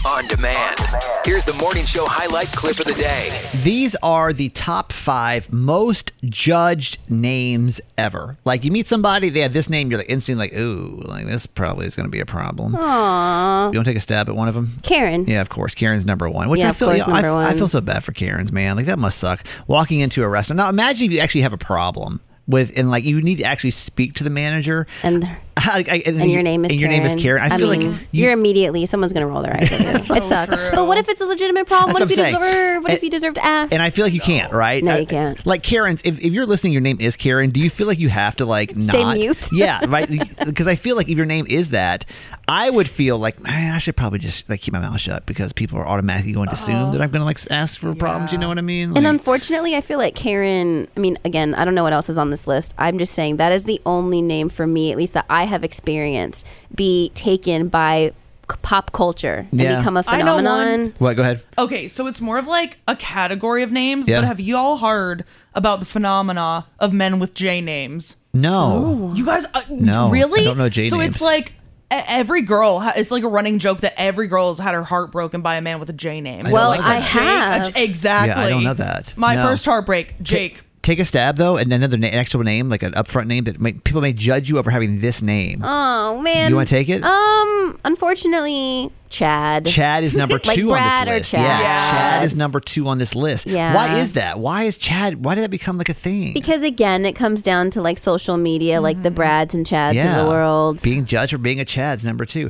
on demand. Here's the morning show highlight clip of the day. These are the top 5 most judged names ever. Like, you meet somebody, they have this name, you're like instantly like, ooh, like this probably is going to be a problem. Aww. You want to take a stab at one of them? Karen. Yeah, of course. Karen's number 1. Which Yeah, I feel, of course, number one. I feel so bad for Karens, man. Like, that must suck. Walking into a restaurant. Now, imagine if you actually have a problem with, and like you need to actually speak to the manager. And your name is Karen. And your name is Karen. I feel mean, like you're immediately, someone's going to roll their eyes at you. It sucks. true. But what if it's a legitimate problem? That's What what if you deserve to ask? And I feel like you can't, right? No, you can't. Like, Karen's, if you're listening, your name is Karen, do you feel like you have to like Stay not? mute? Yeah, right. Because I feel like if your name is that, I would feel like, man, I should probably just like keep my mouth shut because people are automatically going to assume that I'm going to like ask for problems. You know what I mean? And Like, unfortunately, I feel like Karen, I mean, again, I don't know what else is on this list. I'm just saying that is the only name for me, at least that I have experienced, be taken by pop culture and Yeah. become a I know phenomenon. one. what? Go ahead. Okay, so it's more of like a category of names, Yeah. but have you all heard about the phenomena of men with J names? No. You guys, No, really? I don't know J So names. it's like every girl, it's like a running joke that every girl has had her heart broken by a man with a J name. Well, like I a Jake, have. exactly. Yeah, I don't know that. My No. first heartbreak, Jake. Take a stab though, and another an actual name, like an upfront name that people may judge you over having this name. Oh, man. You want to take it? Unfortunately, Chad. Chad is number 2 Like on Brad this or list. Chad? Yeah, Yeah. Chad is number 2 on this list. Yeah. Why is that? Why is Chad? Why did that become like a thing? Because again, it comes down to like social media, like the Brads and Chads of the world. Being judged for being a Chad's number 2.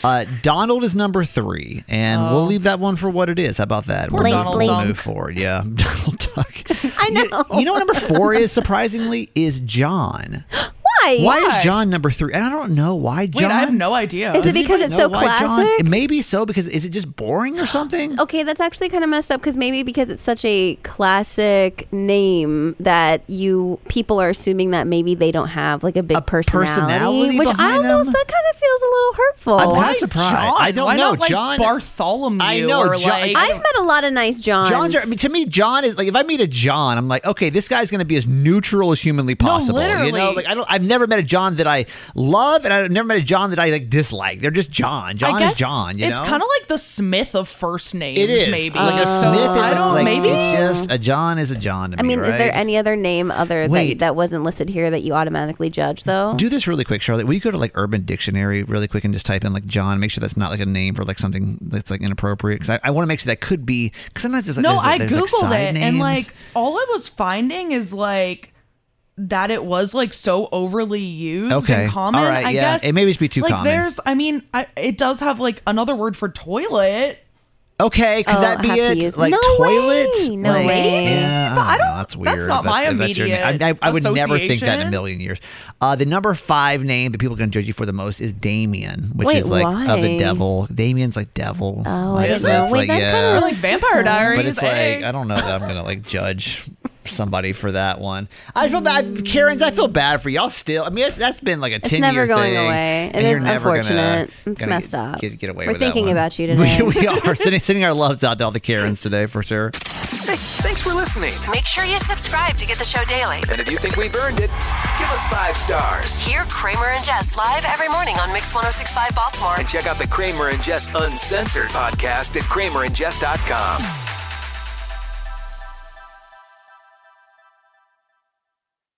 Donald is number 3, and we'll leave that one for what it is. How about that? Poor We'll Donald we'll Duck. move forward. Yeah, Donald Duck. I know. You know what number 4 is? Surprisingly, is John. Why? Why is John number 3? And I don't know why John. Wait, I have no idea. Is it because it's so classic? It may be so because is it just boring or something? Okay, that's actually kind of messed up because maybe because it's such a classic name that people are assuming that maybe they don't have like a big personality, which I behind almost them? that kind of feels a little hurtful. I'm Why kinda surprised. John? I don't Why know. Not, like, John- Bartholomew. I know, Or John- like, I've met a lot of nice Johns. To me, John is like, if I meet a John, I'm like, okay, this guy's going to be as neutral as humanly possible. literally. You know, like I've never met a John that I love, and I've never met a John that I like dislike. They're just John. John I guess is John. You it's know, kind of like the Smith of first names. it is maybe like a So, Smith. I don't. like, maybe it's just a John is a John to I me. mean, is right? there any other name Wait. that wasn't listed here that you automatically judge though? Do this really quick, Charlotte. Will you go to like Urban Dictionary really quick and just type in like John? Make sure that's not like a name for like something that's like inappropriate. Because I want to make sure that could be. Because sometimes there's like no. I there's, like, googled side it names. and like all I was finding is like that it was like so overly used Okay. and common. All right, I yeah. guess It may just be too like, common. There's, I mean, it does have like another word for toilet. Okay, could that be have to it? use- Like No toilet? way, no Like, way. Yeah, But I don't- know, that's weird. that's not my if that's your name. immediate I would never think that in a association. million years. The number 5 name that people are going to judge you for the most is Damien, which Wait, is like of the why? devil. Damien's like devil. Oh, Like, I didn't so know. it's Wait, like, that yeah. kind Or of like Vampire Diaries. But it's hey. like I don't know that I'm gonna like judge somebody for that one. I feel bad, Karens. I feel bad for y'all still. I mean, that's been like a 10-year never going thing, away. It and is you're never gonna- unfortunate. It's gonna messed up. Get away We're with that thinking one. about you today. We are sending our loves out to all the Karens today for sure. Hey, thanks for listening. Make sure you subscribe to get the show daily. And if you think we've earned it, give us 5 stars. Hear Kramer and Jess live every morning on Mix 106.5 Baltimore. And check out the Kramer and Jess Uncensored podcast at kramerandjess.com.